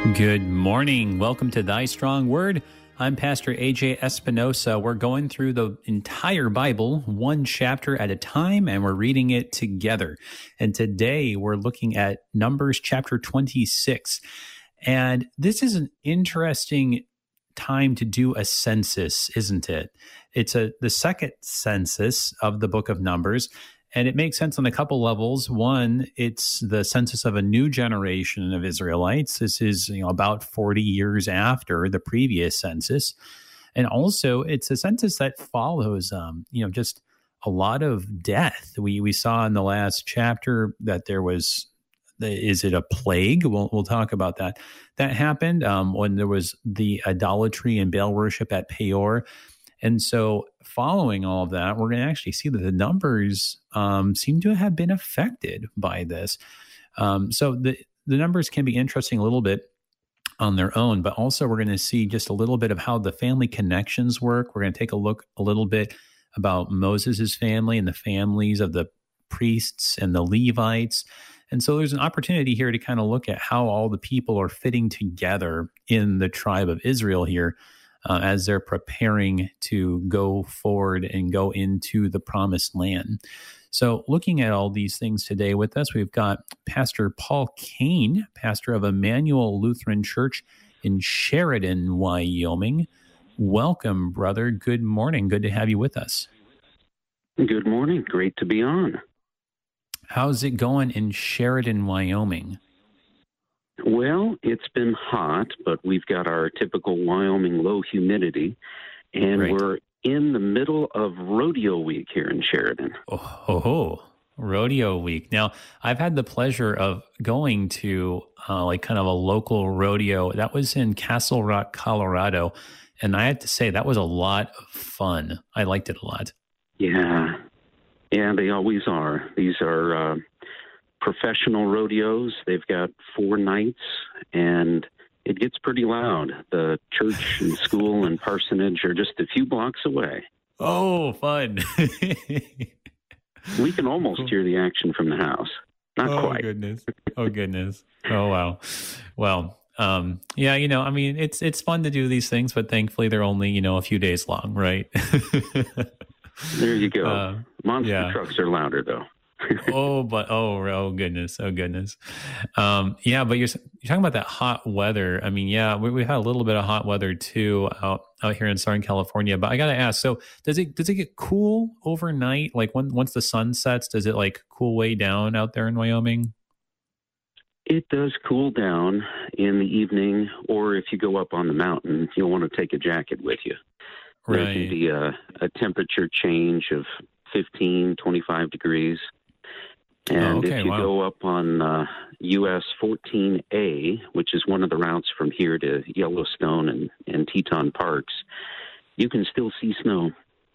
Good morning. Welcome to Thy Strong Word. I'm Pastor AJ Espinosa. We're going through the entire Bible, one chapter at a time, and we're reading it together. And today we're looking at Numbers chapter 26. And this is an interesting time to do a census, isn't it? It's the second census of the book of Numbers. And it makes sense on a couple levels. One, it's the census of a new generation of Israelites. This is, about 40 years after the previous census. And also, it's a census that follows, just a lot of death. We saw in the last chapter that there was, is it a plague? We'll talk about that. That happened when there was the idolatry and Baal worship at Peor. And so following all of that, we're going to actually see that the numbers seem to have been affected by this. So the numbers can be interesting a little bit on their own, but also we're going to see just a little bit of how the family connections work. We're going to take a look a little bit about Moses' family and the families of the priests and the Levites. And so there's an opportunity here to kind of look at how all the people are fitting together in the tribe of Israel here. As they're preparing to go forward and go into the promised land. So looking at all these things today with us, we've got Pastor Paul Kane, pastor of Emmanuel Lutheran Church in Sheridan, Wyoming. Welcome, brother. Good morning. Good to have you with us. Good morning. Great to be on. How's it going in Sheridan, Wyoming? Well, it's been hot, but we've got our typical Wyoming low humidity, and Right. We're in the middle of rodeo week here in Sheridan. Rodeo week. Now, I've had the pleasure of going to kind of a local rodeo. That was in Castle Rock, Colorado, and I have to say that was a lot of fun. I liked it a lot. Yeah, they always are. These are professional rodeos. They've got 4 nights, and it gets pretty loud. The church and school and parsonage are just a few blocks away. Oh, fun. We can almost hear the action from the house. Not quite. Oh, goodness. Oh, wow. Well, it's fun to do these things, but thankfully they're only, a few days long, right? There you go. Monster trucks are louder, though. Oh goodness. But you're talking about that hot weather. I mean, we had a little bit of hot weather too out here in Southern California. But I got to ask, so does it get cool overnight? Like once the sun sets, does it like cool way down out there in Wyoming? It does cool down in the evening, or if you go up on the mountain, you'll want to take a jacket with you. Right. There can be a temperature change of 15, 25 degrees. And if you go up on US 14A, which is one of the routes from here to Yellowstone and Teton Parks, you can still see snow.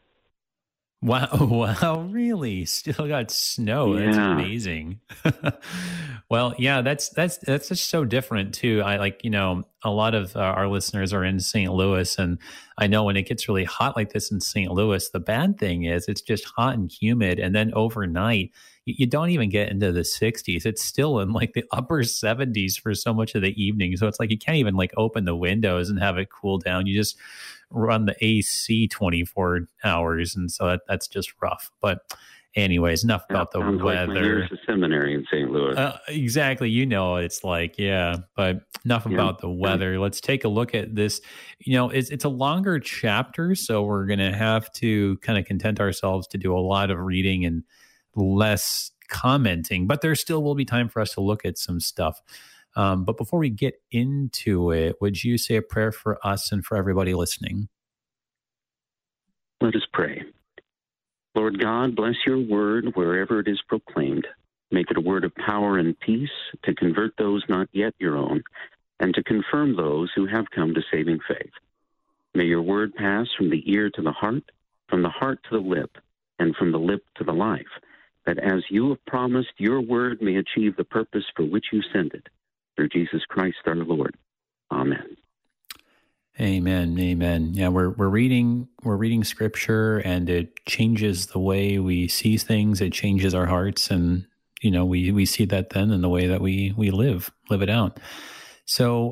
Wow, really? Still got snow. Yeah. That's amazing. Well, yeah, that's just so different too. I a lot of our listeners are in St. Louis, and I know when it gets really hot like this in St. Louis, the bad thing is it's just hot and humid, and then overnight you don't even get into the 60s. It's still in like the upper 70s for so much of the evening. So it's like you can't even like open the windows and have it cool down. You just run the AC 24 hours. And so that's just rough. But anyways, enough about the weather. Like my years of seminary in St. Louis. Exactly. It's like, but enough about the weather. Let's take a look at this. It's a longer chapter, so we're going to have to kind of content ourselves to do a lot of reading and less commenting, but there still will be time for us to look at some stuff. But before we get into it, would you say a prayer for us and for everybody listening? Let us pray. Lord God, bless your word wherever it is proclaimed. Make it a word of power and peace to convert those not yet your own, and to confirm those who have come to saving faith. May your word pass from the ear to the heart, from the heart to the lip, and from the lip to the life, that as you have promised, your word may achieve the purpose for which you sent it. Through Jesus Christ our Lord. Amen. Amen. Amen. Yeah, we're reading scripture, and it changes the way we see things. It changes our hearts, and we see that then in the way that we live it out. So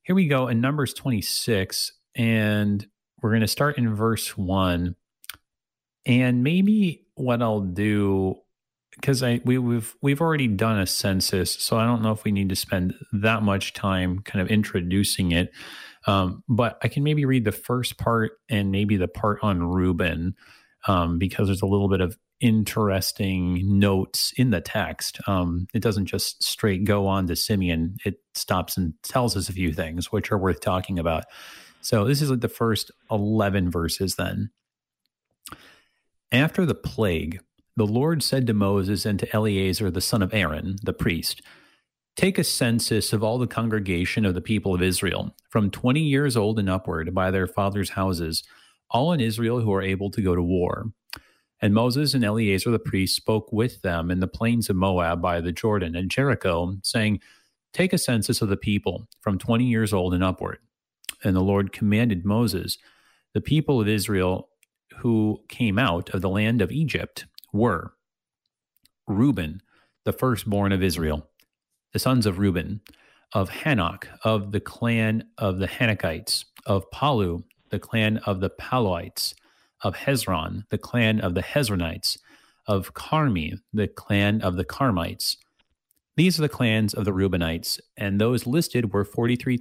here we go in Numbers 26, and we're going to start in verse 1. And maybe what I'll do, because we've already done a census, so I don't know if we need to spend that much time kind of introducing it. But I can maybe read the first part and maybe the part on Reuben, because there's a little bit of interesting notes in the text. It doesn't just straight go on to Simeon. It stops and tells us a few things which are worth talking about. So this is like the first 11 verses then. After the plague, the Lord said to Moses and to Eleazar, the son of Aaron, the priest, "Take a census of all the congregation of the people of Israel, from 20 years old and upward, by their fathers' houses, all in Israel who are able to go to war." And Moses and Eleazar the priest spoke with them in the plains of Moab by the Jordan and Jericho, saying, "Take a census of the people, from 20 years old and upward." And the Lord commanded Moses, "The people of Israel who came out of the land of Egypt were Reuben, the firstborn of Israel, the sons of Reuben, of Hanok, of the clan of the Hanokites, of Palu, the clan of the Paluites, of Hezron, the clan of the Hezronites, of Carmi, the clan of the Carmites. These are the clans of the Reubenites, and those listed were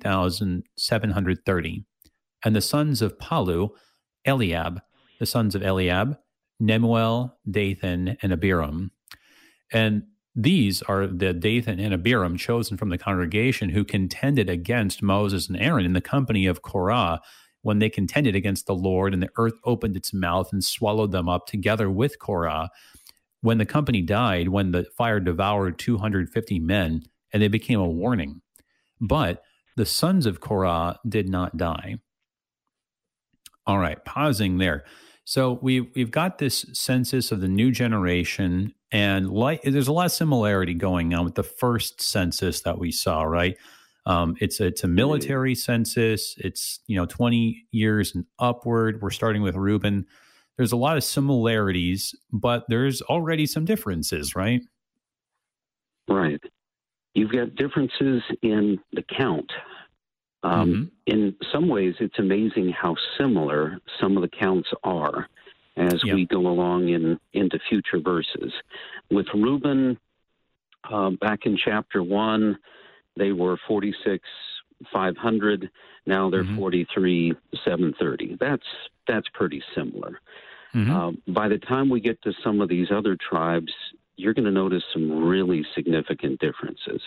43,730. And the sons of Palu, Eliab, the sons of Eliab, Nemuel, Dathan, and Abiram. And these are the Dathan and Abiram chosen from the congregation who contended against Moses and Aaron in the company of Korah when they contended against the Lord, and the earth opened its mouth and swallowed them up together with Korah. When the company died, when the fire devoured 250 men, and they became a warning. But the sons of Korah did not die. All right, pausing there. So we've got this census of the new generation, and there's a lot of similarity going on with the first census that we saw, right? It's a military census. It's 20 years and upward. We're starting with Reuben. There's a lot of similarities, but there's already some differences, right? Right. You've got differences in the count. In some ways, it's amazing how similar some of the counts are as we go along into future verses. With Reuben, back in chapter 1, they were 46,500. Now they're 43,730. That's pretty similar. By the time we get to some of these other tribes, you're going to notice some really significant differences.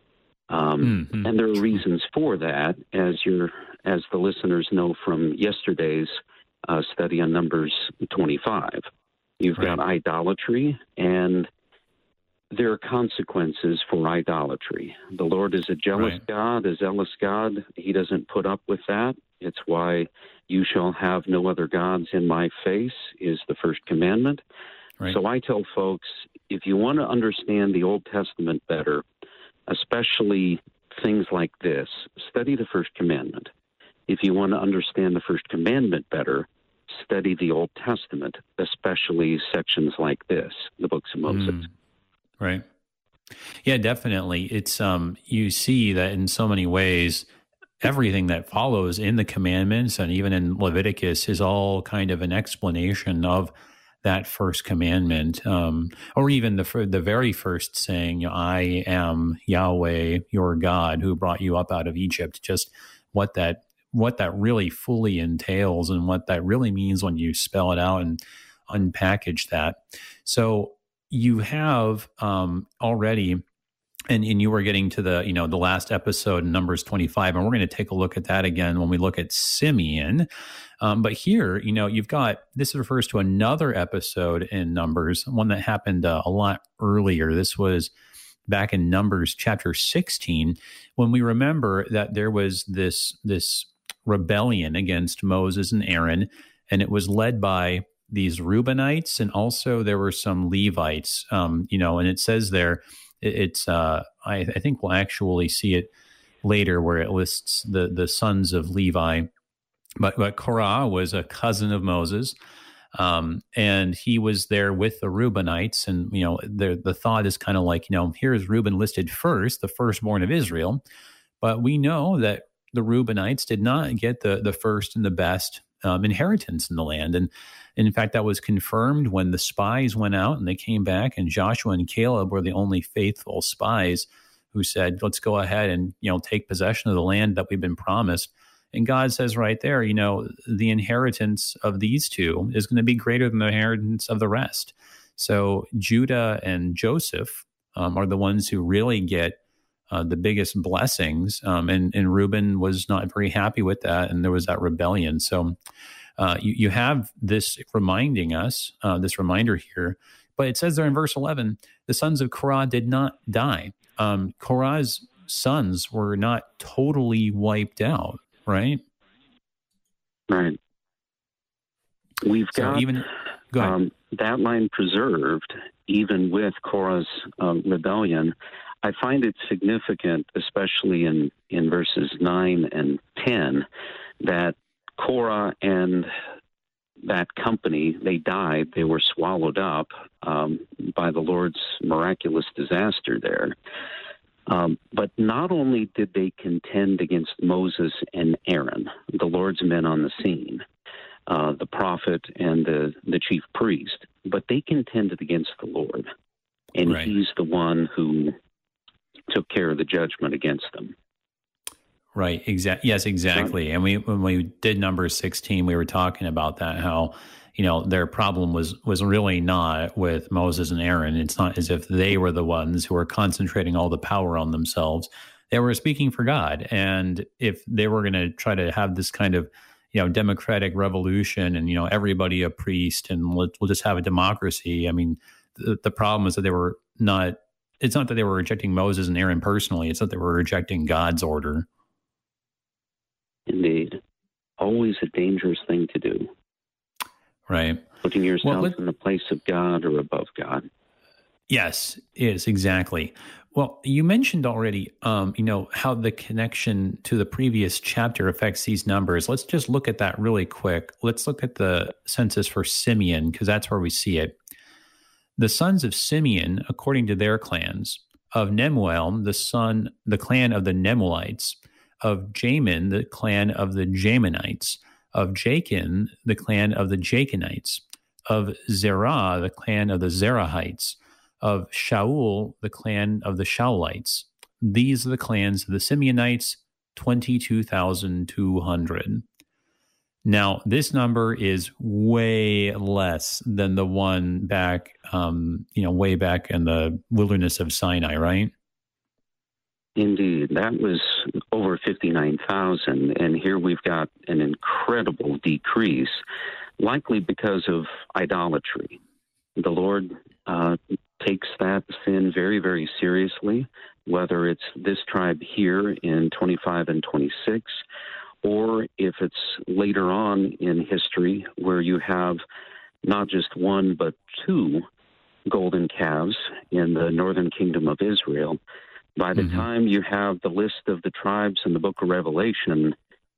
And there are reasons for that, as the listeners know from yesterday's study on Numbers 25. You've got idolatry, and there are consequences for idolatry. The Lord is a jealous God, a zealous God. He doesn't put up with that. It's why "you shall have no other gods in my face" is the first commandment. Right. So I tell folks, if you want to understand the Old Testament better, especially things like this, study the first commandment. If you want to understand the first commandment better, study the Old Testament, especially sections like this, the books of Moses. Right. Yeah, definitely. It's you see that in so many ways, everything that follows in the commandments and even in Leviticus is all kind of an explanation of that first commandment, or even the very first saying, "I am Yahweh, your God, who brought you up out of Egypt." Just what that really fully entails and what that really means when you spell it out and unpackage that. So you have already, and you were getting to the the last episode, Numbers 25, and we're going to take a look at that again when we look at Simeon. But here, you've got, this refers to another episode in Numbers, one that happened a lot earlier. This was back in Numbers chapter 16, when we remember that there was this rebellion against Moses and Aaron, and it was led by these Reubenites, and also there were some Levites, and it says there, it's I think we'll actually see it later where it lists the sons of Levi. But Korah was a cousin of Moses, and he was there with the Reubenites. And, the thought is kind of like, here's Reuben listed first, the firstborn of Israel. But we know that the Reubenites did not get the first and the best inheritance in the land. And in fact, that was confirmed when the spies went out and they came back, and Joshua and Caleb were the only faithful spies who said, let's go ahead and, take possession of the land that we've been promised. And God says right there, the inheritance of these two is going to be greater than the inheritance of the rest. So Judah and Joseph are the ones who really get the biggest blessings. And Reuben was not very happy with that, and there was that rebellion. So you have this reminding us, this reminder here. But it says there in verse 11, the sons of Korah did not die. Korah's sons were not totally wiped out, right? Right. We've got go ahead. That line preserved, even with Korah's rebellion. I find it significant, especially in verses 9 and 10, that Korah and that company, they died. They were swallowed up by the Lord's miraculous disaster there. But not only did they contend against Moses and Aaron, the Lord's men on the scene, the prophet and the chief priest, but they contended against the Lord. And right. He's the one who took care of the judgment against them. Right. Yes, exactly. And when we did number 16, we were talking about that, how, their problem was really not with Moses and Aaron. It's not as if they were the ones who were concentrating all the power on themselves. They were speaking for God. And if they were going to try to have this kind of, democratic revolution and, everybody a priest and we'll just have a democracy. I mean, the problem is that it's not that they were rejecting Moses and Aaron personally. It's that they were rejecting God's order. Indeed. Always a dangerous thing to do. Right. Putting yourself in the place of God or above God. Yes, exactly. Well, you mentioned already, how the connection to the previous chapter affects these numbers. Let's just look at that really quick. Let's look at the census for Simeon, because that's where we see it. The sons of Simeon, according to their clans, of Nemuel, the clan of the Nemuelites, of Jamin, the clan of the Jaminites, of Jachin, the clan of the Jachinites, of Zerah, the clan of the Zerahites, of Shaul, the clan of the Shaulites. These are the clans of the Simeonites, 22,200. Now, this number is way less than the one back, way back in the wilderness of Sinai, right? Indeed. That was over 59,000. And here we've got an incredible decrease, likely because of idolatry. The Lord takes that sin very, very seriously, whether it's this tribe here in 25 and 26, or if it's later on in history where you have not just one but two golden calves in the northern kingdom of Israel. By the time you have the list of the tribes in the book of Revelation,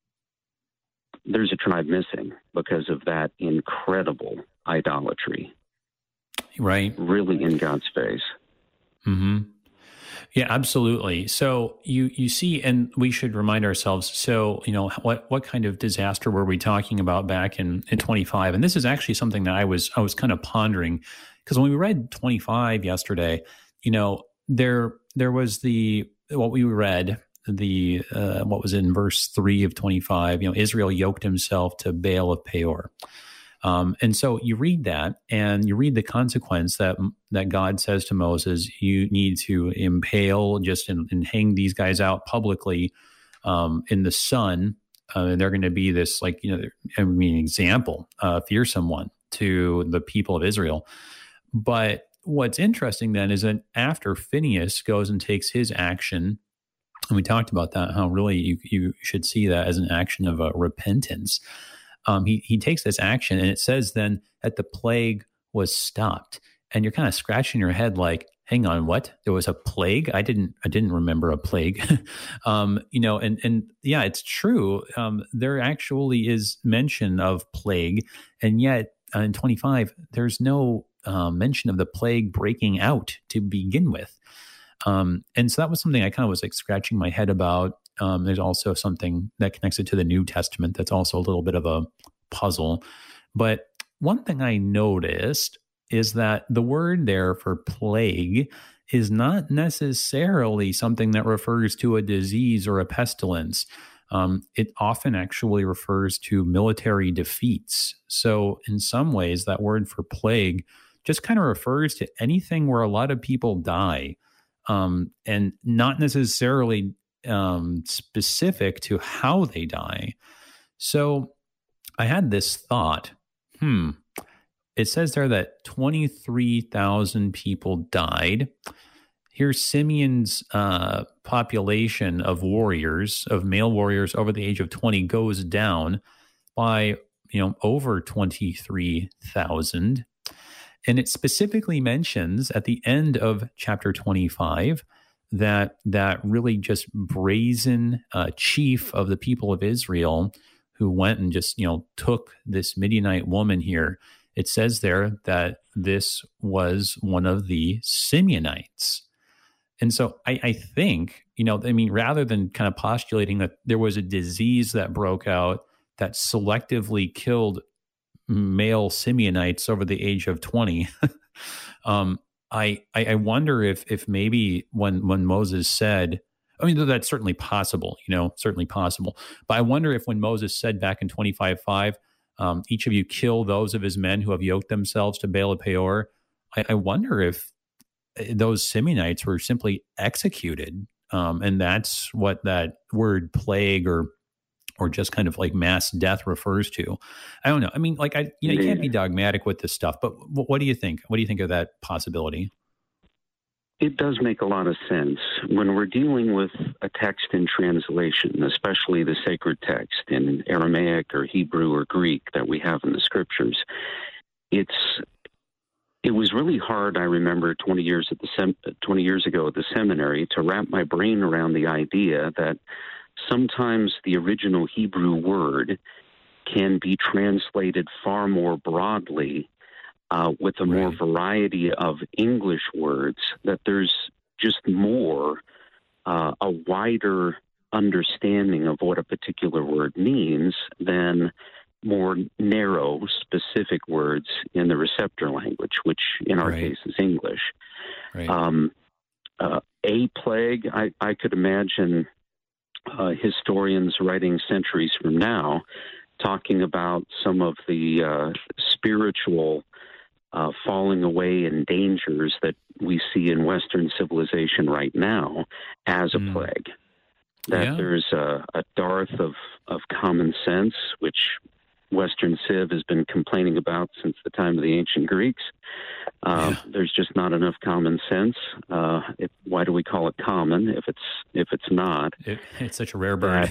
there's a tribe missing because of that incredible idolatry. Right. Really in God's face. Mm-hmm. Yeah, absolutely. So you see, and we should remind ourselves, so, what kind of disaster were we talking about back in 25? And this is actually something that I was kind of pondering, because when we read 25 yesterday, there was what we read, what was in verse 3 of 25, Israel yoked himself to Baal of Peor. And so you read that, and you read the consequence that God says to Moses, you need to impale and hang these guys out publicly in the sun. And they're going to be this, example, fearsome one to the people of Israel. But what's interesting then is that after Phinehas goes and takes his action, and we talked about that, how really you should see that as an action of repentance. He takes this action, and it says then that the plague was stopped. And you're kind of scratching your head like, hang on, what? There was a plague? I didn't remember a plague. And yeah, it's true. There actually is mention of plague, and yet in 25, there's no mention of the plague breaking out to begin with. And so that was something I kind of was scratching my head about. There's also something that connects it to the New Testament that's also a little bit of a puzzle. But one thing I noticed is that the word there for plague is not necessarily something that refers to a disease or a pestilence. It often actually refers to military defeats. So in some ways, that word for plague just kind of refers to anything where a lot of people die, and not necessarily specific to how they die. So I had this thought, it says there that 23,000 people died. Here's Simeon's population of warriors, of male warriors over the age of 20, goes down by, over 23,000. And it specifically mentions at the end of chapter 25 that really just brazen chief of the people of Israel who went and just, took this Midianite woman here. It says there that this was one of the Simeonites. And so I think, rather than kind of postulating that there was a disease that broke out that selectively killed male Simeonites over the age of 20, I wonder if maybe when Moses said, that's certainly possible, certainly possible. But I wonder if when Moses said back in 25:5, each of you kill those of his men who have yoked themselves to Baal of Peor, I wonder if those Simeonites were simply executed. And that's what that word plague or just kind of like mass death refers to. I don't know. You can't be dogmatic with this stuff, but what do you think? What do you think of that possibility? It does make a lot of sense. When we're dealing with a text in translation, especially the sacred text in Aramaic or Hebrew or Greek that we have in the scriptures, it was really hard, I remember 20 years ago at the seminary, to wrap my brain around the idea that sometimes the original Hebrew word can be translated far more broadly with a more variety of English words, that there's just more, a wider understanding of what a particular word means than more narrow, specific words in the receptor language, which in our case is English. Right. A plague, I could imagine historians writing centuries from now talking about some of the spiritual falling away and dangers that we see in Western civilization right now as a plague. That there's a dearth of common sense, which Western Civ has been complaining about since the time of the ancient Greeks. There's just not enough common sense. Why do we call it common if it's not? It's such a rare bird.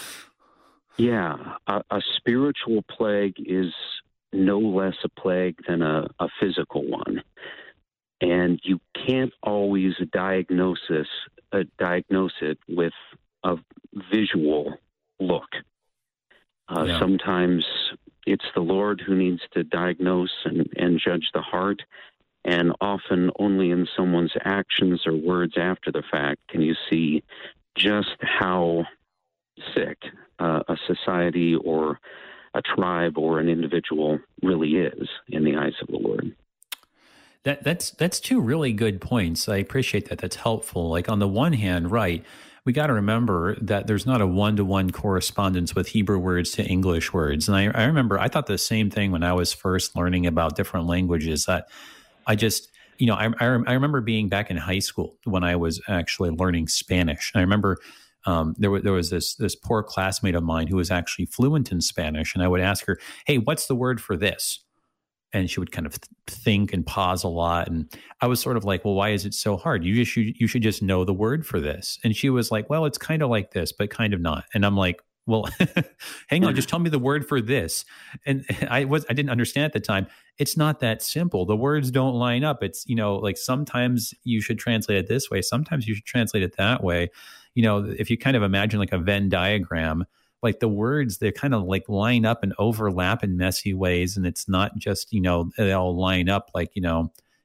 A spiritual plague is no less a plague than a physical one. And you can't always diagnose it with a visual look. Sometimes it's the Lord who needs to diagnose and judge the heart, and often only in someone's actions or words after the fact can you see just how sick a society or a tribe or an individual really is in the eyes of the Lord. That's two really good points. I appreciate that. That's helpful. Like on the one hand, we got to remember that there's not a one-to-one correspondence with Hebrew words to English words. And I remember I thought the same thing when I was first learning about different languages, that I just, I remember being back in high school when I was actually learning Spanish. And I remember there was this poor classmate of mine who was actually fluent in Spanish. And I would ask her, hey, what's the word for this? And she would kind of think and pause a lot. And I was sort of like, well, why is it so hard? You should just know the word for this. And she was like, well, it's kind of like this, but kind of not. And I'm like, well, hang on, just tell me the word for this. And I didn't understand at the time. It's not that simple. The words don't line up. It's, like sometimes you should translate it this way. Sometimes you should translate it that way. If you kind of imagine like a Venn diagram, like the words, they kind of like line up and overlap in messy ways. And it's not just, they all line up like,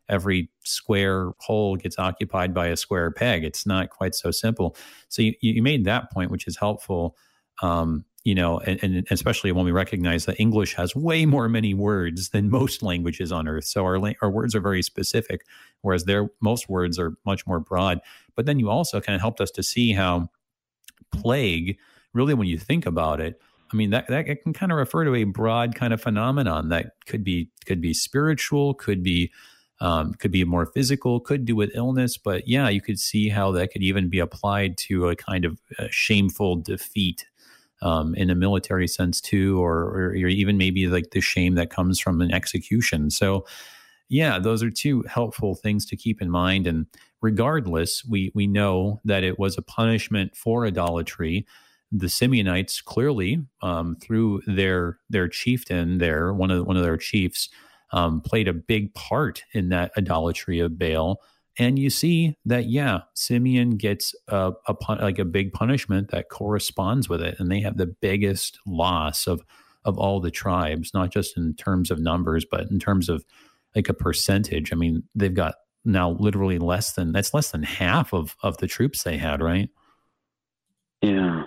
every square hole gets occupied by a square peg. It's not quite so simple. So you made that point, which is helpful. And especially when we recognize that English has way many words than most languages on earth. So our words are very specific, whereas most words are much more broad. But then you also kind of helped us to see how plague, really, when you think about it, I mean, that can kind of refer to a broad kind of phenomenon that could be spiritual, could be more physical, could do with illness. But yeah, you could see how that could even be applied to a kind of shameful defeat in a military sense too, or even maybe like the shame that comes from an execution. So yeah, those are two helpful things to keep in mind. And regardless, we know that it was a punishment for idolatry. The Simeonites clearly, through their chieftain there, one of their chiefs, played a big part in that idolatry of Baal. And you see that, yeah, Simeon gets a big punishment that corresponds with it. And they have the biggest loss of all the tribes, not just in terms of numbers, but in terms of like a percentage. I mean, they've got now literally less than half of the troops they had, right? Yeah.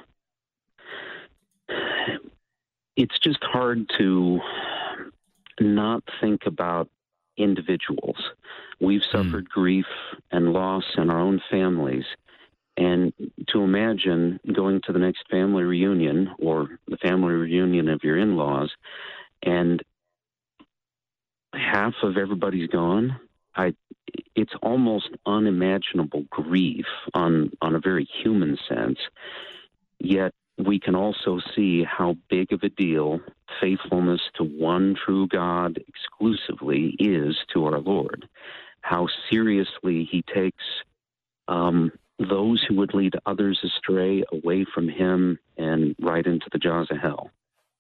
It's just hard to not think about individuals. We've suffered grief and loss in our own families. And to imagine going to the next family reunion or the family reunion of your in-laws and half of everybody's gone, it's almost unimaginable grief on a very human sense. Yet we can also see how big of a deal faithfulness to one true God exclusively is to our Lord, how seriously he takes those who would lead others astray away from him and right into the jaws of hell.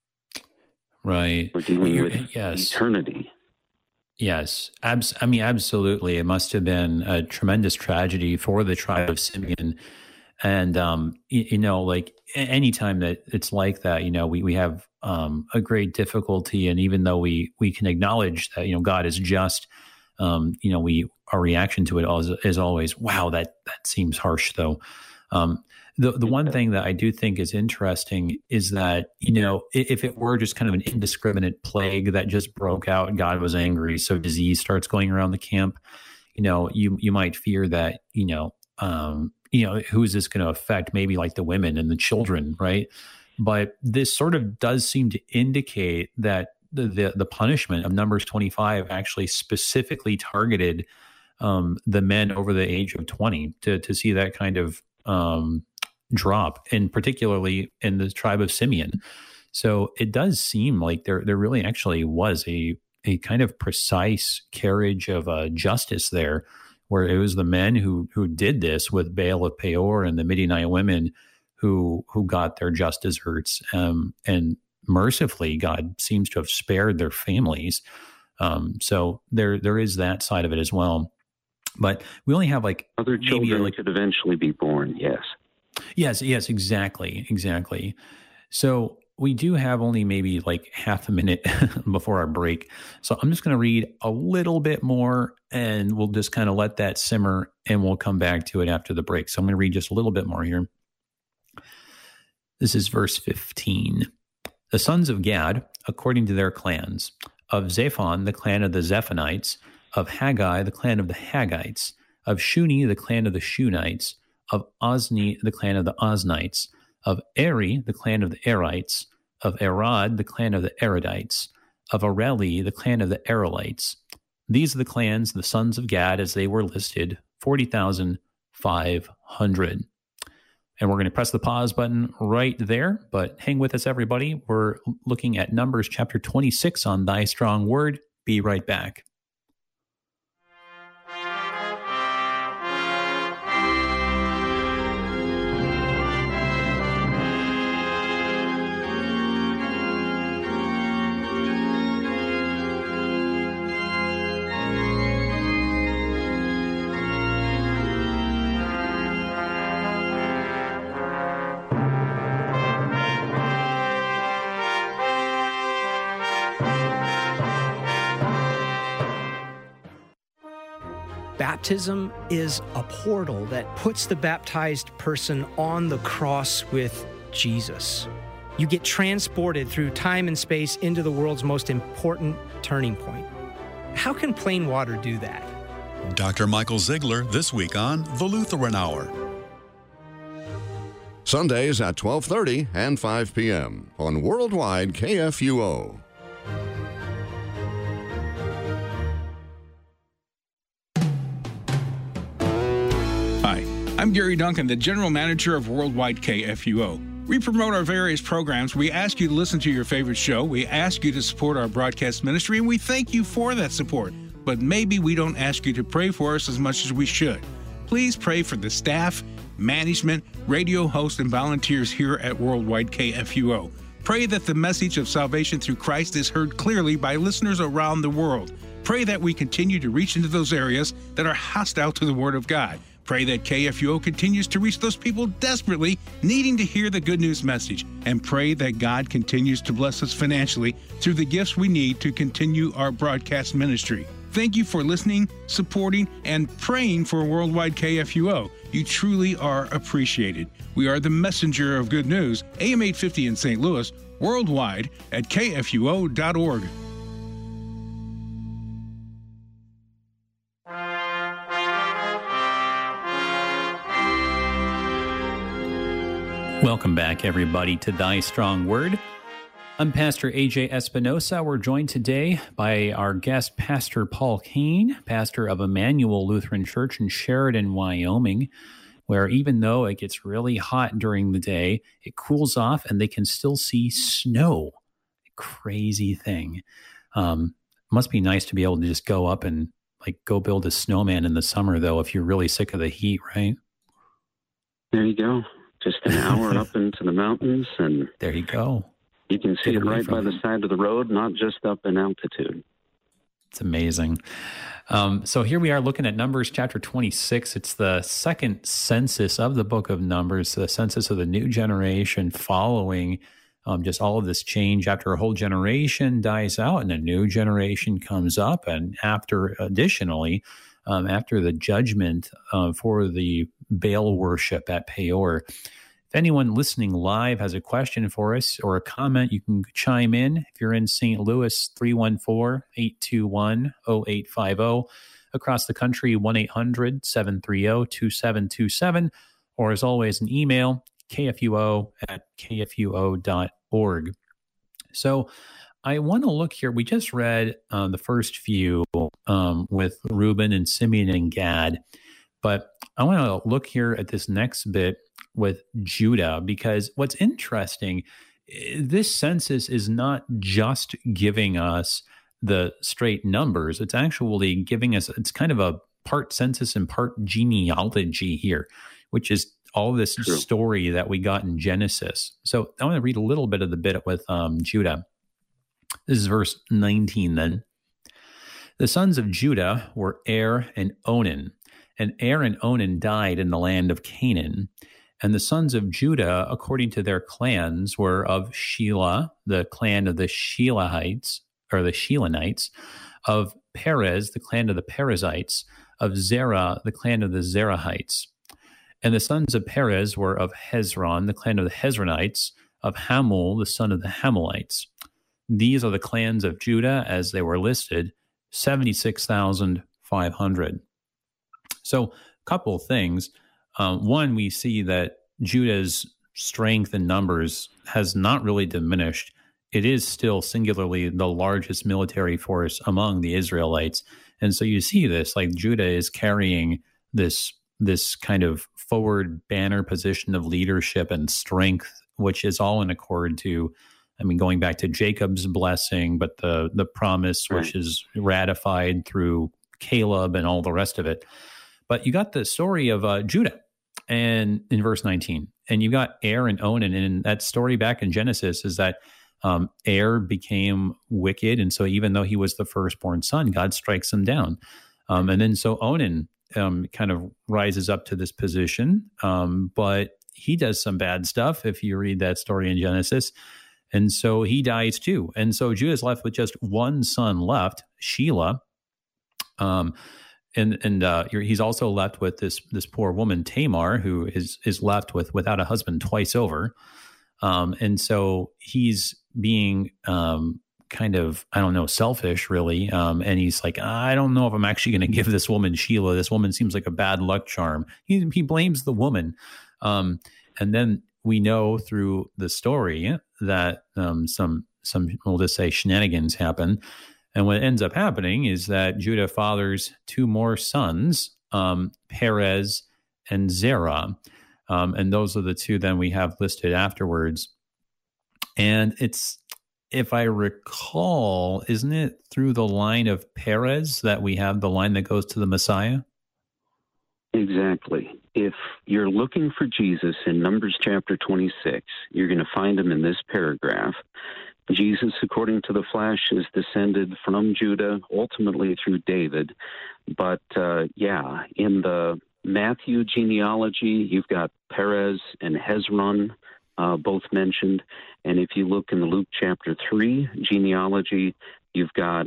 Right. We're dealing with eternity. Yes. Absolutely. It must have been a tremendous tragedy for the tribe of Simeon. And, like anytime that it's like that, we have a great difficulty. And even though we can acknowledge that, God is just, our reaction to it is always, wow, that seems harsh though. The one thing that I do think is interesting is that, if it were just kind of an indiscriminate plague that just broke out and God was angry, so disease starts going around the camp, you might fear that, who is this going to affect? Maybe like the women and the children, right? But this sort of does seem to indicate that the punishment of Numbers 25 actually specifically targeted the men over the age of 20 to see that kind of drop, and particularly in the tribe of Simeon. So it does seem like there really actually was a kind of precise carriage of justice there, where it was the men who did this with Baal of Peor and the Midianite women who got their just deserts. And mercifully, God seems to have spared their families. So there is that side of it as well. But we only have like other children could eventually be born. Yes, exactly. So we do have only maybe like half a minute before our break. So I'm just going to read a little bit more and we'll just kind of let that simmer and we'll come back to it after the break. So I'm going to read just a little bit more here. This is verse 15. The sons of Gad, according to their clans, of Zephon, the clan of the Zephonites, of Haggai, the clan of the Haggites, of Shuni, the clan of the Shunites, of Ozni, the clan of the Oznites, of Eri, the clan of the Erites, of Arad, the clan of the Aradites, of Areli, the clan of the Arelites. These are the clans, the sons of Gad, as they were listed, 40,500. And we're going to press the pause button right there, but hang with us, everybody. We're looking at Numbers chapter 26 on Thy Strong Word. Be right back. Baptism is a portal that puts the baptized person on the cross with Jesus. You get transported through time and space into the world's most important turning point. How can plain water do that? Dr. Michael Ziegler this week on The Lutheran Hour. Sundays at 12:30 and 5 p.m. on Worldwide KFUO. Hi, I'm Gary Duncan, the General Manager of Worldwide KFUO. We promote our various programs. We ask you to listen to your favorite show. We ask you to support our broadcast ministry, and we thank you for that support. But maybe we don't ask you to pray for us as much as we should. Please pray for the staff, management, radio hosts, and volunteers here at Worldwide KFUO. Pray that the message of salvation through Christ is heard clearly by listeners around the world. Pray that we continue to reach into those areas that are hostile to the Word of God. Pray that KFUO continues to reach those people desperately needing to hear the good news message. And pray that God continues to bless us financially through the gifts we need to continue our broadcast ministry. Thank you for listening, supporting, and praying for Worldwide KFUO. You truly are appreciated. We are the messenger of good news, AM 850 in St. Louis, worldwide at kfuo.org. Welcome back, everybody, to Thy Strong Word. I'm Pastor A.J. Espinosa. We're joined today by our guest, Pastor Paul Kane, pastor of Emmanuel Lutheran Church in Sheridan, Wyoming, where even though it gets really hot during the day, it cools off and they can still see snow. Crazy thing. Must be nice to be able to just go up and go build a snowman in the summer, though, if you're really sick of the heat, right? There you go. Just an hour up into the mountains, and there you go. You can see it right by the side of the road, not just up in altitude. It's amazing. So here we are looking at Numbers chapter 26. It's the second census of the book of Numbers, the census of the new generation following just all of this change after a whole generation dies out and a new generation comes up. And additionally, after the judgment for the Baal worship at Peor. If anyone listening live has a question for us or a comment, you can chime in. If you're in St. Louis, 314-821-0850. Across the country, 1-800-730-2727. Or as always, an email, kfuo@kfuo.org. So I want to look here. We just read the first few with Reuben and Simeon and Gad. But I want to look here at this next bit with Judah, because what's interesting, this census is not just giving us the straight numbers. It's actually giving us, it's kind of a part census and part genealogy here, which is all this story that we got in Genesis. So I want to read a little bit of the bit with Judah. This is verse 19 then. The sons of Judah were Er and Onan. And Er and Onan died in the land of Canaan. And the sons of Judah, according to their clans, were of Shelah, the clan of the Shelahites, or the Shelanites, of Perez, the clan of the Perizzites, of Zerah, the clan of the Zerahites. And the sons of Perez were of Hezron, the clan of the Hezronites, of Hamul, the son of the Hamulites. These are the clans of Judah as they were listed, 76,500. So a couple of things. One, we see that Judah's strength in numbers has not really diminished. It is still singularly the largest military force among the Israelites. And so you see this, like Judah is carrying this kind of forward banner position of leadership and strength, which is all in accord to, going back to Jacob's blessing, but the promise, which is ratified through Caleb and all the rest of it. But you got the story of Judah, and in verse 19, and you got Er and Onan, and that story back in Genesis is that Er became wicked, and so even though he was the firstborn son, God strikes him down, and then so Onan kind of rises up to this position, but he does some bad stuff if you read that story in Genesis, and so he dies too, and so Judah's left with just one son left, Shelah. he's also left with this poor woman Tamar, who is left without a husband twice over, and so he's being kind of, I don't know, selfish really, and he's like, I don't know if I'm actually going to give this woman Sheila. This woman seems like a bad luck charm. He blames the woman, and then we know through the story that some we'll just say shenanigans happen. And what ends up happening is that Judah fathers two more sons, Perez and Zerah. And those are the two then we have listed afterwards. And it's, if I recall, isn't it through the line of Perez that we have the line that goes to the Messiah? Exactly. If you're looking for Jesus in Numbers chapter 26, you're going to find him in this paragraph. Jesus, according to the flesh, is descended from Judah, ultimately through David. But, in the Matthew genealogy, you've got Perez and Hezron both mentioned. And if you look in the Luke chapter 3 genealogy, you've got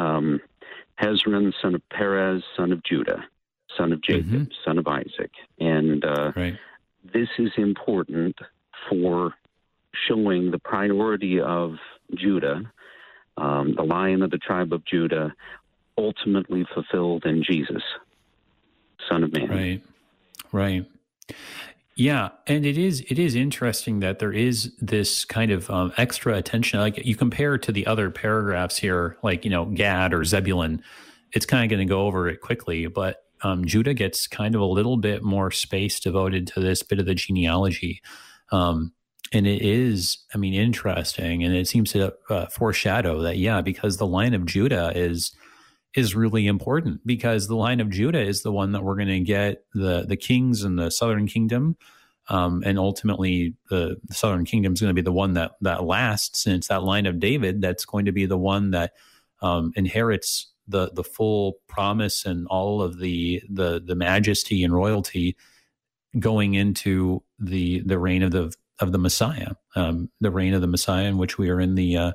Hezron, son of Perez, son of Judah, son of Jacob, son of Isaac. And this is important for showing the priority of Judah, the Lion of the tribe of Judah, ultimately fulfilled in Jesus, Son of Man. Right. Yeah, and it is interesting that there is this kind of extra attention. Like you compare to the other paragraphs here, like Gad or Zebulun, it's kind of going to go over it quickly, but Judah gets kind of a little bit more space devoted to this bit of the genealogy. And it is, interesting, and it seems to foreshadow that, because the line of Judah is really important, because the line of Judah is the one that we're going to get the kings in the southern kingdom, and ultimately the southern kingdom is going to be the one that lasts, and it's that line of David that's going to be the one that inherits the full promise and all of the majesty and royalty going into the reign of the Messiah, the reign of the Messiah, in which we are in the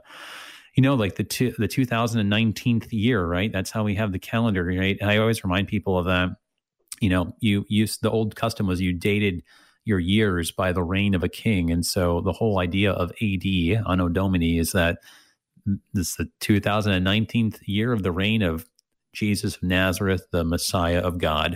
2019th year, right? That's how we have the calendar, right? And I always remind people of that. You used, the old custom was you dated your years by the reign of a king, and so the whole idea of AD, Anno Domini, is that this is the 2019th year of the reign of Jesus of Nazareth, the Messiah of God.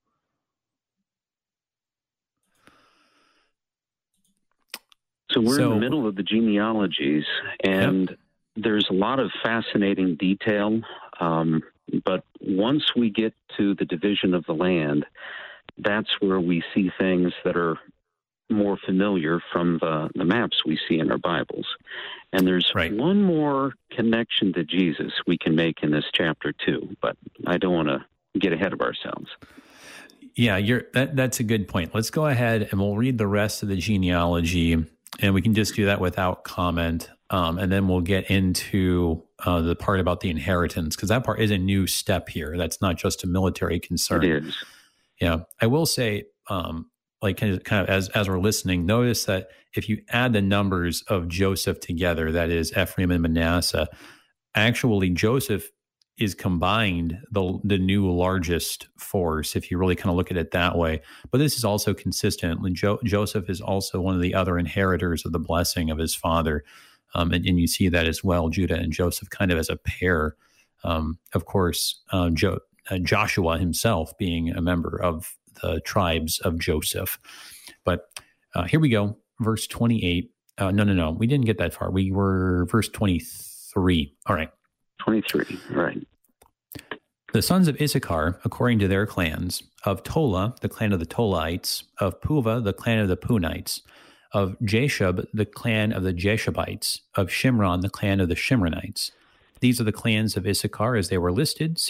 So we're in the middle of the genealogies, and there's a lot of fascinating detail. But once we get to the division of the land, that's where we see things that are more familiar from the maps we see in our Bibles. And there's one more connection to Jesus we can make in this chapter too, but I don't want to get ahead of ourselves. Yeah, that's a good point. Let's go ahead and we'll read the rest of the genealogy, and we can just do that without comment. And then we'll get into the part about the inheritance, because that part is a new step here. That's not just a military concern. It is. Yeah. I will say, kind of as we're listening, notice that if you add the numbers of Joseph together, that is Ephraim and Manasseh, actually Joseph is combined the new largest force, if you really kind of look at it that way. But this is also consistent. Joseph is also one of the other inheritors of the blessing of his father. And you see that as well, Judah and Joseph kind of as a pair. Of course, Joshua himself being a member of the tribes of Joseph. But here we go, verse 28. No, we didn't get that far. We were verse 23. All right. 23, right. The sons of Issachar, according to their clans, of Tola, the clan of the Tolaites, of Puvah, the clan of the Punites, of Jashub, the clan of the Jashubites, of Shimron, the clan of the Shimronites. These are the clans of Issachar as they were listed,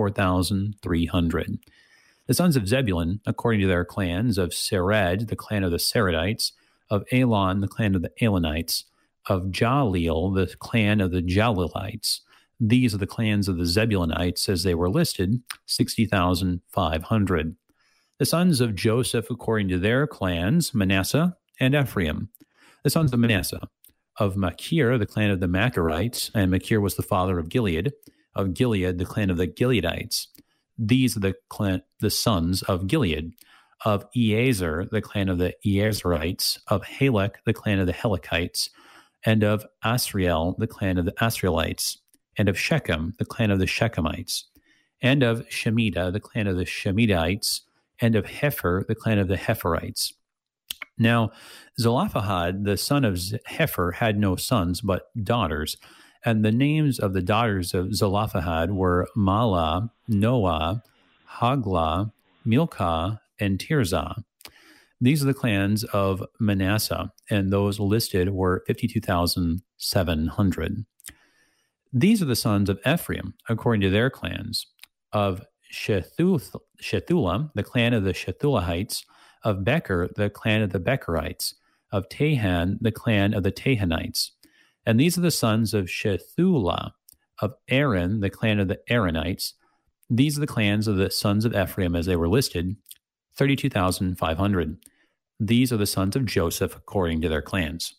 64,300. The sons of Zebulun, according to their clans, of Sered, the clan of the Seredites, of Elon, the clan of the Elonites, of Jaleel, the clan of the Jalilites. These are the clans of the Zebulunites as they were listed, 60,500. The sons of Joseph, according to their clans, Manasseh and Ephraim. The sons of Manasseh, of Machir, the clan of the Machirites, and Machir was the father of Gilead the clan of the Gileadites. These are the sons of Gilead. Of Ezer, the clan of the Ezerites. Of Halek, the clan of the Helekites. And of Asriel, the clan of the Asrielites. And of Shechem, the clan of the Shechemites. And of Shemida, the clan of the Shemidites. And of Hepher, the clan of the Hepherites. Now, Zelophehad, the son of Hepher, had no sons, but daughters. And the names of the daughters of Zelophehad were Mahlah, Noah, Haglah, Milcah, and Tirzah. These are the clans of Manasseh, and those listed were 52,700. These are the sons of Ephraim, according to their clans. Of Shethulah, the clan of the Shethulahites. Of Becher, the clan of the Becherites. Of Tahan, the clan of the Tahanites. And these are the sons of Shethulah. Of Aaron, the clan of the Aaronites. These are the clans of the sons of Ephraim as they were listed, 32,500. These are the sons of Joseph according to their clans.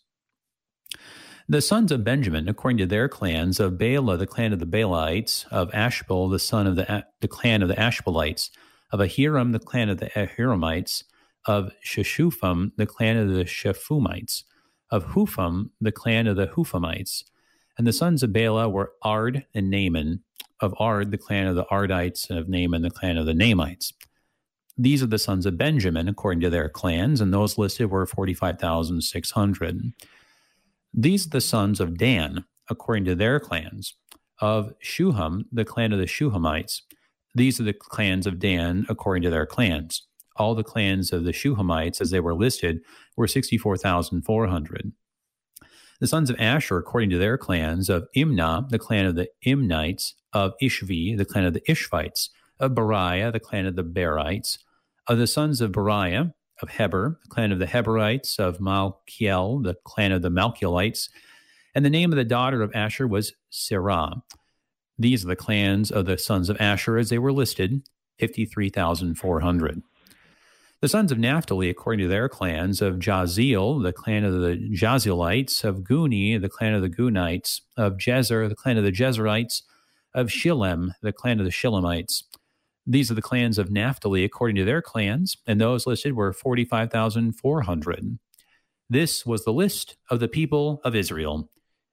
The sons of Benjamin, according to their clans, of Bela, the clan of the Balites. Of Ashbel, the son of the clan of the Ashbelites. Of Ahiram, the clan of the Ahiramites. Of Sheshupham, the clan of the Shephumites. Of Hupham, the clan of the Huphamites. And the sons of Bela were Ard and Naaman. Of Ard, the clan of the Ardites. And of Naaman, the clan of the Naamites. These are the sons of Benjamin, according to their clans, and those listed were 45,600. These are the sons of Dan, according to their clans. Of Shuham, the clan of the Shuhamites. These are the clans of Dan, according to their clans. All the clans of the Shuhamites, as they were listed, were 64,400. The sons of Asher, according to their clans. Of Imnah, the clan of the Imnites. Of Ishvi, the clan of the Ishvites. Of Beriah, the clan of the Berites. Of the sons of Beriah, of Heber, the clan of the Heberites. Of Malchiel, the clan of the Malchielites. And the name of the daughter of Asher was Serah. These are the clans of the sons of Asher as they were listed, 53,400. The sons of Naphtali, according to their clans. Of Jaziel, the clan of the Jazielites. Of Guni, the clan of the Gunites. Of Jezer, the clan of the Jezerites. Of Shillem, the clan of the Shillemites. These are the clans of Naphtali according to their clans, and those listed were 45,400. This was the list of the people of Israel,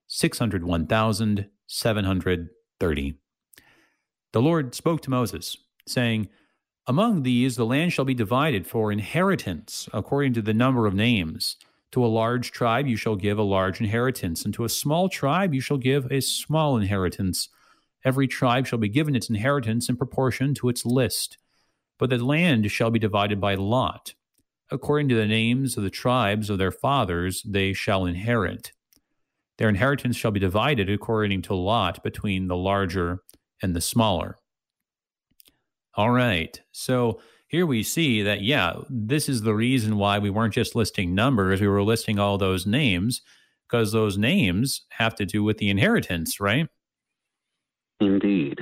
601,730. The Lord spoke to Moses, saying, "Among these the land shall be divided for inheritance according to the number of names. To a large tribe you shall give a large inheritance, and to a small tribe you shall give a small inheritance. Every tribe shall be given its inheritance in proportion to its list. But the land shall be divided by lot. According to the names of the tribes of their fathers, they shall inherit. Their inheritance shall be divided according to lot between the larger and the smaller." All right. So here we see that, this is the reason why we weren't just listing numbers. We were listing all those names because those names have to do with the inheritance, right? Indeed.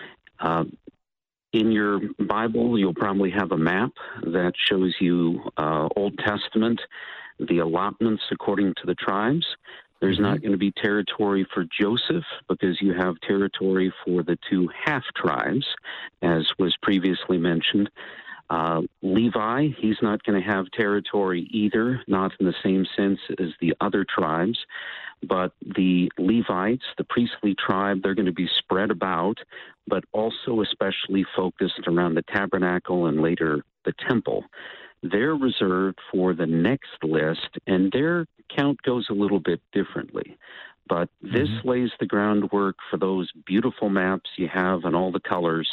In your Bible, you'll probably have a map that shows you Old Testament, the allotments according to the tribes. There's not going to be territory for Joseph because you have territory for the two half-tribes, as was previously mentioned. Levi, he's not going to have territory either, not in the same sense as the other tribes. But the Levites, the priestly tribe, they're going to be spread about, but also especially focused around the tabernacle and later the temple. They're reserved for the next list, and their count goes a little bit differently. But this lays the groundwork for those beautiful maps you have in all the colors.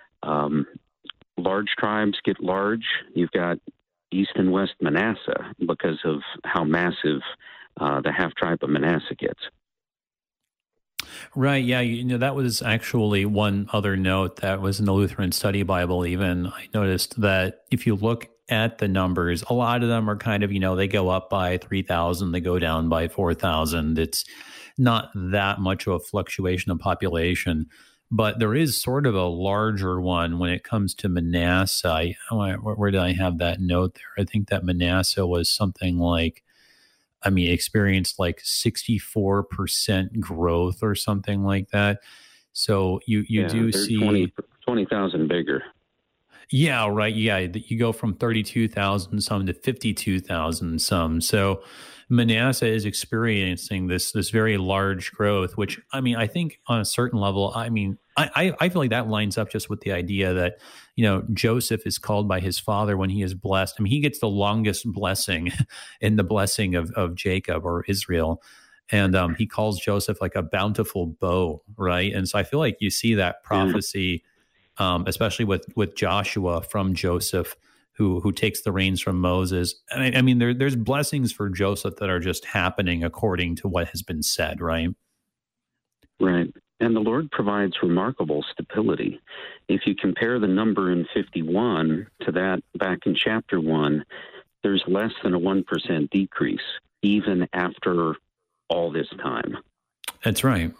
Large tribes get large. You've got East and West Manasseh because of how massive the half-tribe of Manasseh gets. Right, yeah, that was actually one other note that was in the Lutheran Study Bible even. I noticed that if you look at the numbers, a lot of them are kind of, they go up by 3,000, they go down by 4,000. It's not that much of a fluctuation of population, but there is sort of a larger one when it comes to Manasseh. Where did I have that note there? I think that Manasseh was something like, experienced like 64% growth or something like that. So you do see 20,000 bigger. Yeah, right. Yeah, you go from 32,000 some to 52,000 some. So Manasseh is experiencing this very large growth, which, I mean, I think on a certain level, I mean, I feel like that lines up just with the idea that, Joseph is called by his father when he is blessed. I mean, he gets the longest blessing in the blessing of Jacob or Israel. And he calls Joseph like a bountiful bow, right? And so I feel like you see that prophecy, especially with Joshua from Joseph, who takes the reins from Moses. And I mean, there's blessings for Joseph that are just happening according to what has been said, right? Right. And the Lord provides remarkable stability. If you compare the number in 51 to that back in chapter 1, there's less than a 1% decrease, even after all this time. That's right.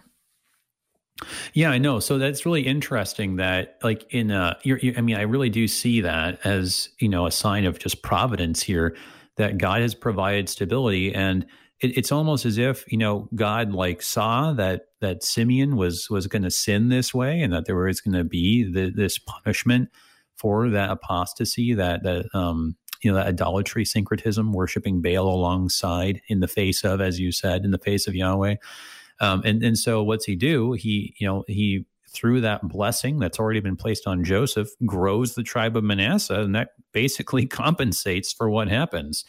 Yeah, I know. So that's really interesting that, like, I mean, I really do see that as, a sign of just providence here, that God has provided stability. And it's almost as if, God like saw that Simeon was going to sin this way, and that there was going to be this punishment for that apostasy, that idolatry, syncretism, worshiping Baal alongside, in the face of, as you said, in the face of Yahweh. And so what's he do? He through that blessing that's already been placed on Joseph, grows the tribe of Manasseh, and that basically compensates for what happens.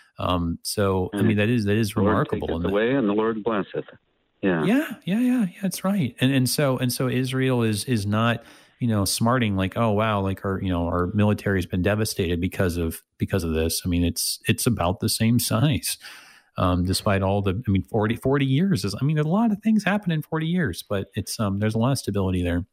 So I mean, that is remarkable. The Lord taketh away, and the Lord blesseth. Yeah. That's right. And so Israel is not, smarting like, oh wow, like our military has been devastated because of this. I mean, it's about the same size. Despite all 40 years there's a lot of things happen in 40 years, but it's, there's a lot of stability there.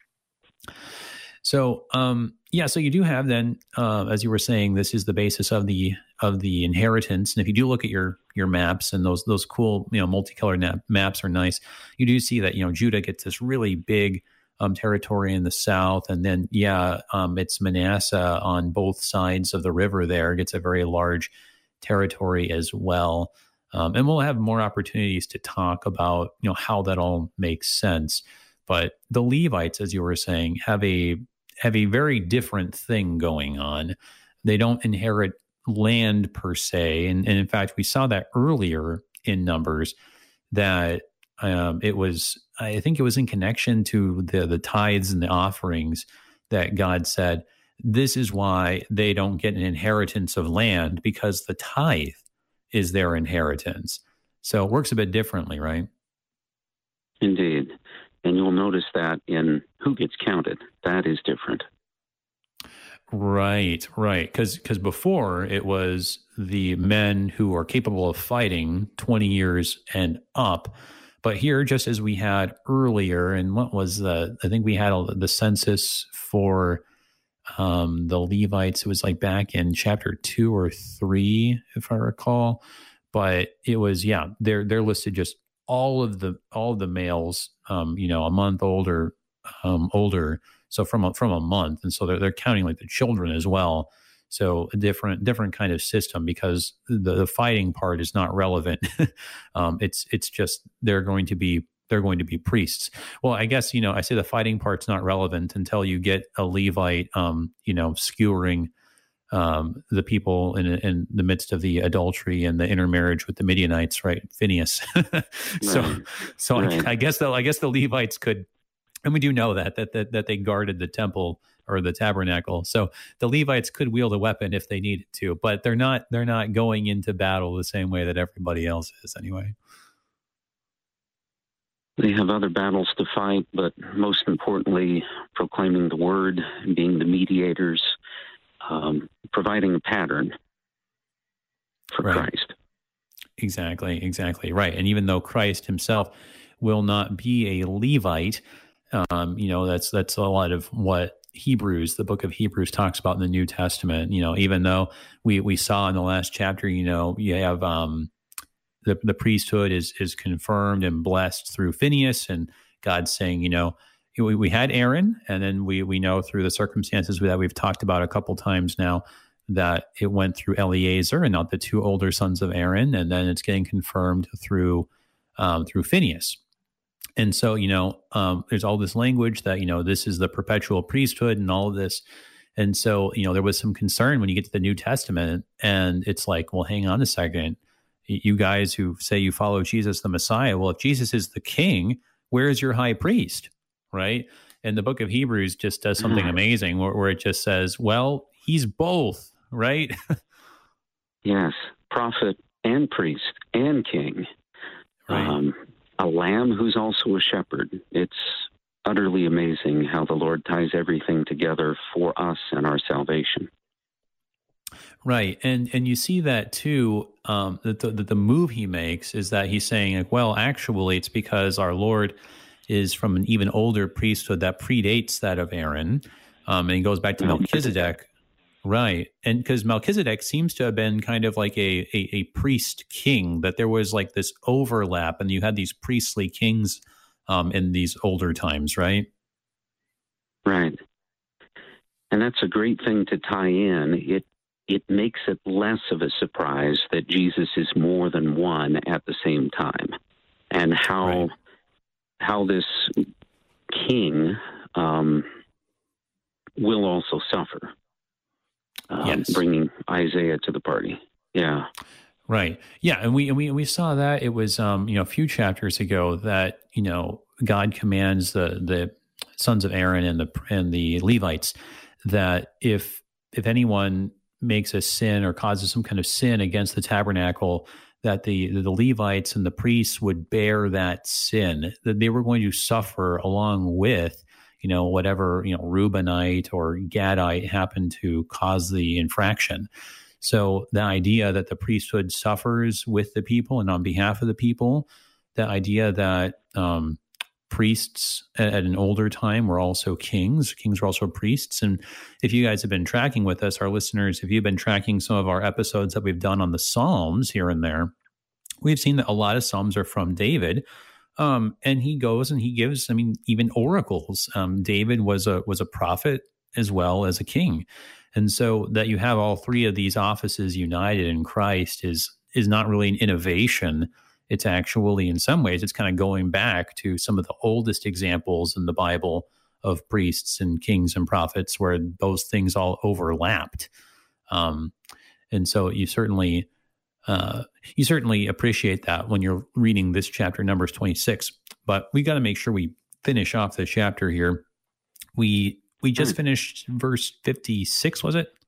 So, so you do have then, as you were saying, this is the basis of the inheritance. And if you do look at your maps, and those cool, multicolored maps are nice, you do see that, Judah gets this really big, territory in the south. And then, it's Manasseh on both sides of the river there gets a very large territory as well. And we'll have more opportunities to talk about, how that all makes sense. But the Levites, as you were saying, have a very different thing going on. They don't inherit land per se. And in fact, we saw that earlier in Numbers, that I think it was in connection to the tithes and the offerings that God said, this is why they don't get an inheritance of land, because the tithe is their inheritance. So it works a bit differently, right? Indeed. And you'll notice that in who gets counted. That is different. Right. Because before it was the men who are capable of fighting 20 years and up. But here, just as we had earlier, and what was I think we had the census for the Levites. It was like back in chapter 2 or 3, if I recall. But it was, they're listed just all of the males, a month older. So from a month, and so they're counting like the children as well. So a different kind of system, because the fighting part is not relevant. It's just they're going to be priests. Well, I guess, I say the fighting part's not relevant until you get a Levite, skewering the people in the midst of the adultery and the intermarriage with the Midianites, right? Phinehas. So right. I guess the Levites could, and we do know that they guarded the temple or the tabernacle. So the Levites could wield a weapon if they needed to, but they're not going into battle the same way that everybody else is anyway. They have other battles to fight, but most importantly, proclaiming the word, being the mediators, providing a pattern for Christ. Exactly. Right. And even though Christ himself will not be a Levite, that's a lot of what the book of Hebrews talks about in the New Testament. Even though we saw in the last chapter, you have the priesthood is confirmed and blessed through Phinehas, and God's saying, we had Aaron, and then we know through the circumstances that we've talked about a couple times now that it went through Eleazar and not the two older sons of Aaron, and then it's getting confirmed through Phinehas. And so, there's all this language that, this is the perpetual priesthood and all of this. And so, there was some concern when you get to the New Testament, and it's like, well, hang on a second. You guys who say you follow Jesus, the Messiah, well, if Jesus is the king, where is your high priest, right? And the book of Hebrews just does something amazing where it just says, well, he's both, right? Yes, prophet and priest and king. Right. A lamb who's also a shepherd. It's utterly amazing how the Lord ties everything together for us and our salvation. Right. And you see that too, that the move he makes is that he's saying, like, well, actually, it's because our Lord is from an even older priesthood that predates that of Aaron. And he goes back to Melchizedek. Right. And because Melchizedek seems to have been kind of like a priest king, that there was like this overlap, and you had these priestly kings in these older times, right? Right. And that's a great thing to tie in. It makes it less of a surprise that Jesus is more than one at the same time, and how this king will also suffer. Bringing Isaiah to the party. Yeah. Right. Yeah. And we saw that it was, a few chapters ago that, God commands the sons of Aaron and the Levites that if anyone makes a sin or causes some kind of sin against the tabernacle, that the Levites and the priests would bear that sin, that they were going to suffer along with whatever, Reubenite or Gadite happened to cause the infraction. So the idea that the priesthood suffers with the people and on behalf of the people, the idea that priests at an older time were also kings were also priests. And if you guys have been tracking with us, our listeners, if you've been tracking some of our episodes that we've done on the Psalms here and there, we've seen that a lot of Psalms are from David. And he goes and he gives, even oracles. David was a prophet as well as a king. And so that you have all three of these offices united in Christ is not really an innovation. It's actually, in some ways, it's kind of going back to some of the oldest examples in the Bible of priests and kings and prophets where those things all overlapped. And so you certainly appreciate that when you're reading this chapter, Numbers 26. But we got to make sure we finish off the chapter here. We just finished verse 56, was it?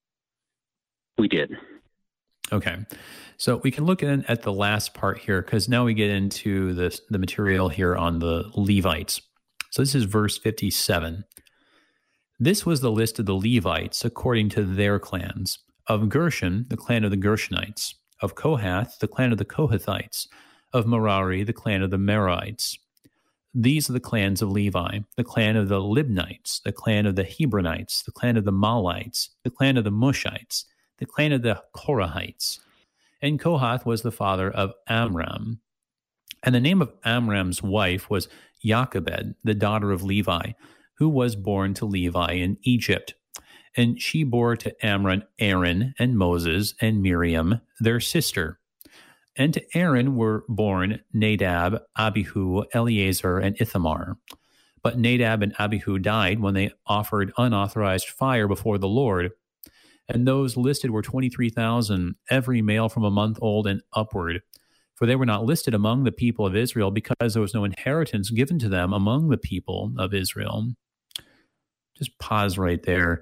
We did. Okay. So we can look at the last part here, because now we get into the material here on the Levites. So this is verse 57. This was the list of the Levites according to their clans. Of Gershon, the clan of the Gershonites. Of Kohath, the clan of the Kohathites. Of Merari, the clan of the Merarites. These are the clans of Levi, the clan of the Libnites, the clan of the Hebronites, the clan of the Malites, the clan of the Mushites, the clan of the Korahites. And Kohath was the father of Amram. And the name of Amram's wife was Jochebed, the daughter of Levi, who was born to Levi in Egypt. And she bore to Amram Aaron and Moses and Miriam, their sister. And to Aaron were born Nadab, Abihu, Eleazar, and Ithamar. But Nadab and Abihu died when they offered unauthorized fire before the Lord. And those listed were 23,000, every male from a month old and upward. For they were not listed among the people of Israel because there was no inheritance given to them among the people of Israel. Just pause right there.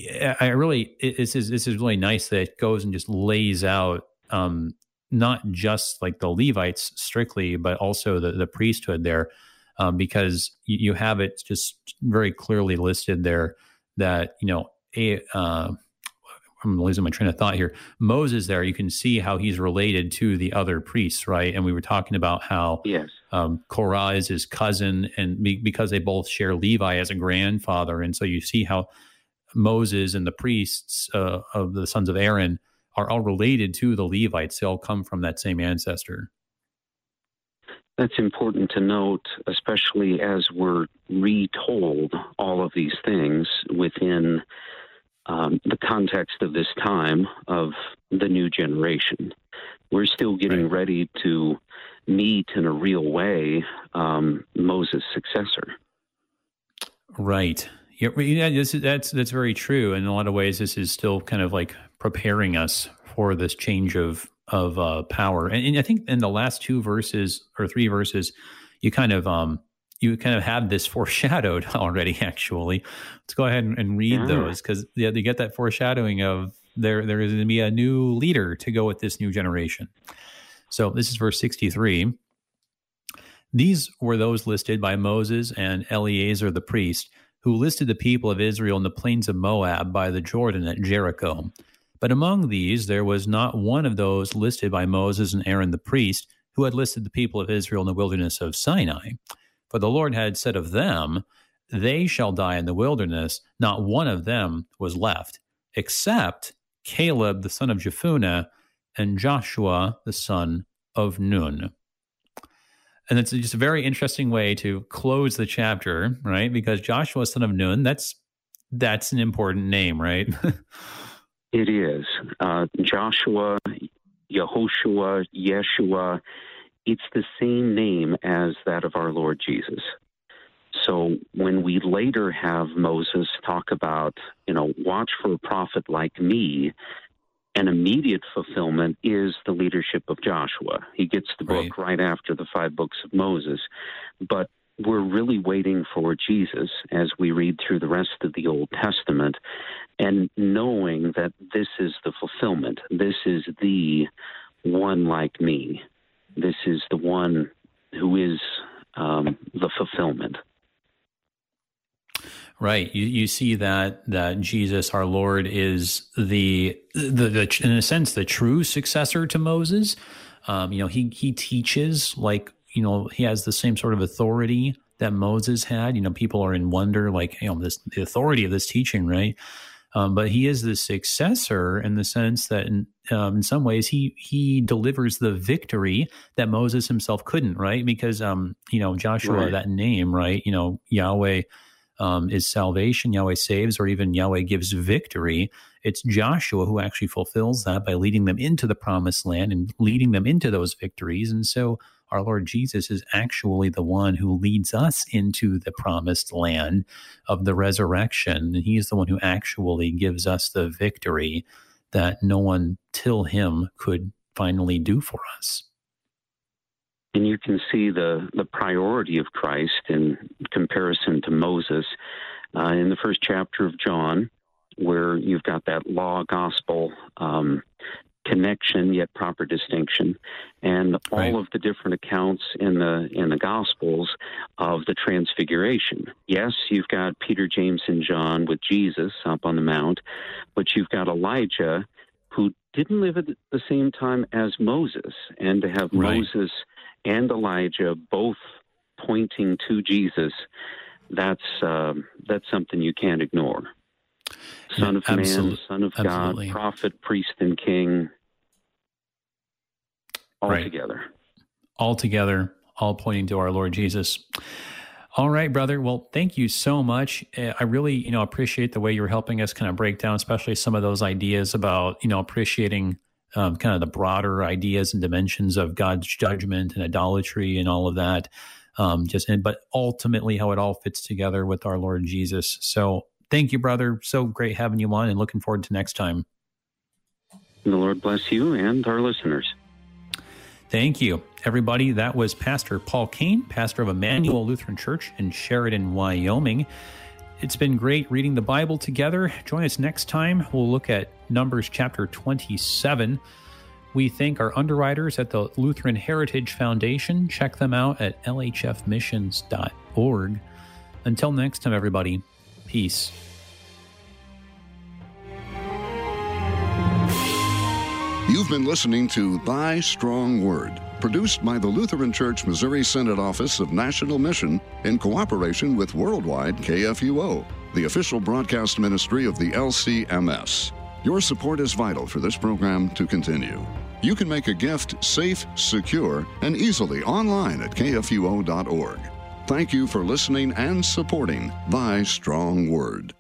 This is really nice that it goes and just lays out not just like the Levites strictly, but also the priesthood there, because you have it just very clearly listed there that, I'm losing my train of thought here. Moses there, you can see how he's related to the other priests, right? And we were talking about how Korah is his cousin, and because they both share Levi as a grandfather. And so you see how Moses and the priests of the sons of Aaron are all related to the Levites. They all come from that same ancestor. That's important to note, especially as we're retold all of these things within the context of this time of the new generation. We're still getting ready to meet in a real way Moses' successor. Right. Yeah, that's very true. In a lot of ways, this is still kind of like preparing us for this change of power. And I think in the last 2 verses or 3 verses, you kind of have this foreshadowed already. Actually, let's go ahead and read those, because you get that foreshadowing of there is going to be a new leader to go with this new generation. So this is verse 63. These were those listed by Moses and Eleazar the priest, who listed the people of Israel in the plains of Moab by the Jordan at Jericho. But among these there was not one of those listed by Moses and Aaron the priest, who had listed the people of Israel in the wilderness of Sinai. For the Lord had said of them, "They shall die in the wilderness, not one of them was left, except Caleb the son of Jephunneh and Joshua the son of Nun." And it's just a very interesting way to close the chapter, right? Because Joshua son of Nun, that's an important name, right? It is. Joshua, Yehoshua, Yeshua, it's the same name as that of our Lord Jesus. So when we later have Moses talk about, watch for a prophet like me, an immediate fulfillment is the leadership of Joshua. He gets the book right after the 5 books of Moses. But we're really waiting for Jesus as we read through the rest of the Old Testament, and knowing that this is the fulfillment. This is the one like me. This is the one who is the fulfillment. Right. You see that Jesus, our Lord, is the in a sense the true successor to Moses. He teaches like, he has the same sort of authority that Moses had. People are in wonder, like, the authority of this teaching, right? But he is the successor in the sense that in some ways he delivers the victory that Moses himself couldn't, right? Because Joshua, that name, right? Yahweh is salvation, Yahweh saves, or even Yahweh gives victory. It's Joshua who actually fulfills that by leading them into the promised land and leading them into those victories. And so our Lord Jesus is actually the one who leads us into the promised land of the resurrection. And he is the one who actually gives us the victory that no one till him could finally do for us. And you can see the priority of Christ in comparison to Moses in the first chapter of John, where you've got that law-gospel connection, yet proper distinction, and all of the different accounts in the Gospels of the Transfiguration. Yes, you've got Peter, James, and John with Jesus up on the Mount, but you've got Elijah, who didn't live at the same time as Moses, and to have Moses and Elijah both pointing to Jesus, that's something you can't ignore. Son of man, Son of God, prophet, priest, and king, all together. All together, all pointing to our Lord Jesus. All right, brother. Well, thank you so much. I really, appreciate the way you're helping us kind of break down, especially some of those ideas about, appreciating kind of the broader ideas and dimensions of God's judgment and idolatry and all of that. But ultimately how it all fits together with our Lord Jesus. So thank you, brother. So great having you on, and looking forward to next time. The Lord bless you and our listeners. Thank you, everybody. That was Pastor Paul Cain, pastor of Emmanuel Lutheran Church in Sheridan, Wyoming. It's been great reading the Bible together. Join us next time. We'll look at Numbers chapter 27. We thank our underwriters at the Lutheran Heritage Foundation. Check them out at lhfmissions.org. Until next time, everybody, peace. You've been listening to Thy Strong Word, produced by the Lutheran Church Missouri Synod Office of National Mission in cooperation with Worldwide KFUO, the official broadcast ministry of the LCMS. Your support is vital for this program to continue. You can make a gift safe, secure, and easily online at kfuo.org. Thank you for listening and supporting Thy Strong Word.